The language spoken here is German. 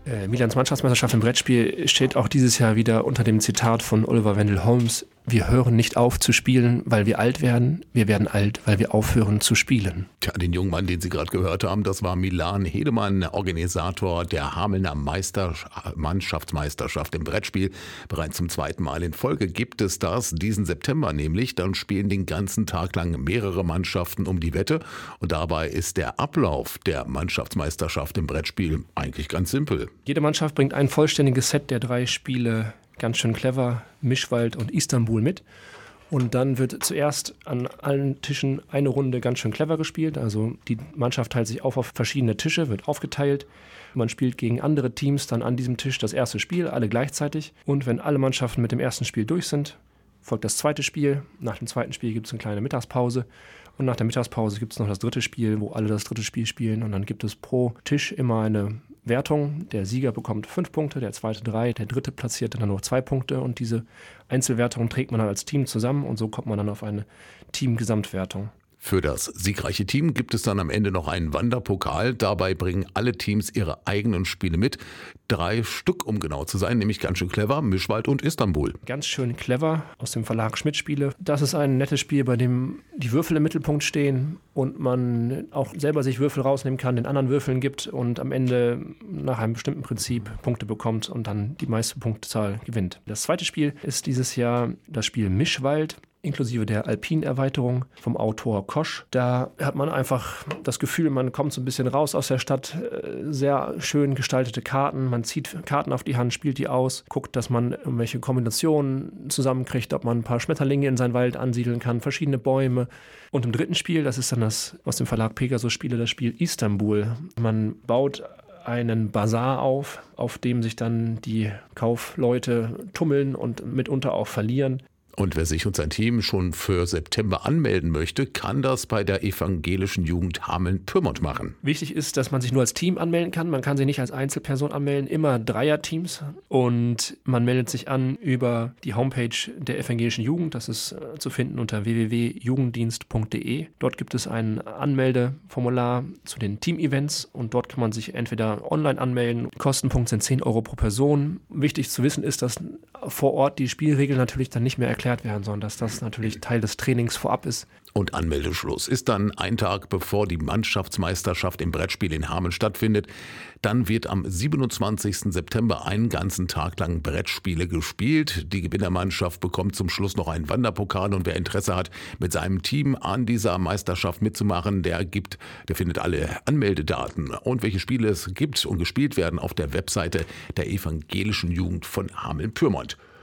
Milans Mannschaftsmeisterschaft im Brettspiel steht auch dieses Jahr wieder unter dem Zitat von Oliver Wendell Holmes: Wir hören nicht auf zu spielen, weil wir alt werden. Wir werden alt, weil wir aufhören zu spielen. Tja, den jungen Mann, den Sie gerade gehört haben, das war Milan Hedemann, Organisator der Hamelner Mannschaftsmeisterschaft im Brettspiel. Bereits zum 2. Mal in Folge gibt es das, diesen September nämlich. Dann spielen den ganzen Tag lang mehrere Mannschaften um die Wette. Und dabei ist der Ablauf der Mannschaftsmeisterschaft im Brettspiel eigentlich ganz simpel. Jede Mannschaft bringt ein vollständiges Set der 3 Spiele Ganz schön clever, Mischwald und Istanbul mit. Und dann wird zuerst an allen Tischen eine Runde ganz schön clever gespielt. Also die Mannschaft teilt sich auf verschiedene Tische, wird aufgeteilt. Man spielt gegen andere Teams dann an diesem Tisch das erste Spiel, alle gleichzeitig. Und wenn alle Mannschaften mit dem ersten Spiel durch sind, folgt das zweite Spiel. Nach dem zweiten Spiel gibt es eine kleine Mittagspause. Und nach der Mittagspause gibt es noch das dritte Spiel, wo alle das dritte Spiel spielen. Und dann gibt es pro Tisch immer eine Wertung. Der Sieger bekommt 5 Punkte, der zweite 3, der dritte Platzierte dann nur 2 Punkte. Und diese Einzelwertung trägt man dann als Team zusammen und so kommt man dann auf eine Teamgesamtwertung. Für das siegreiche Team gibt es dann am Ende noch einen Wanderpokal. Dabei bringen alle Teams ihre eigenen Spiele mit. 3 Stück, um genau zu sein, nämlich Ganz schön clever, Mischwald und Istanbul. Ganz schön clever aus dem Verlag Schmidt Spiele. Das ist ein nettes Spiel, bei dem die Würfel im Mittelpunkt stehen und man auch selber sich Würfel rausnehmen kann, den anderen Würfeln gibt und am Ende nach einem bestimmten Prinzip Punkte bekommt und dann die meiste Punktezahl gewinnt. Das zweite Spiel ist dieses Jahr das Spiel Mischwald, inklusive der Alpin-Erweiterung vom Autor Kosch. Da hat man einfach das Gefühl, man kommt so ein bisschen raus aus der Stadt. Sehr schön gestaltete Karten. Man zieht Karten auf die Hand, spielt die aus, guckt, dass man irgendwelche Kombinationen zusammenkriegt, ob man ein paar Schmetterlinge in seinen Wald ansiedeln kann, verschiedene Bäume. Und im dritten Spiel, das ist dann das aus dem Verlag Pegasus Spiele, das Spiel Istanbul. Man baut einen Bazar auf dem sich dann die Kaufleute tummeln und mitunter auch verlieren. Und wer sich und sein Team schon für September anmelden möchte, kann das bei der evangelischen Jugend Hameln-Pyrmont machen. Wichtig ist, dass man sich nur als Team anmelden kann. Man kann sich nicht als Einzelperson anmelden, immer Dreierteams. Und man meldet sich an über die Homepage der evangelischen Jugend. Das ist zu finden unter www.jugenddienst.de. Dort gibt es ein Anmeldeformular zu den Team-Events und dort kann man sich entweder online anmelden. Kostenpunkt sind 10 Euro pro Person. Wichtig zu wissen ist, dass vor Ort die Spielregeln natürlich dann nicht mehr erklärt werden, sondern dass das natürlich Teil des Trainings vorab ist. Und Anmeldeschluss ist dann ein Tag, bevor die Mannschaftsmeisterschaft im Brettspiel in Hameln stattfindet. Dann wird am 27. September einen ganzen Tag lang Brettspiele gespielt. Die Gewinnermannschaft bekommt zum Schluss noch einen Wanderpokal und wer Interesse hat, mit seinem Team an dieser Meisterschaft mitzumachen, der findet alle Anmeldedaten und welche Spiele es gibt und gespielt werden auf der Webseite der evangelischen Jugend von Hameln-Pyrmont.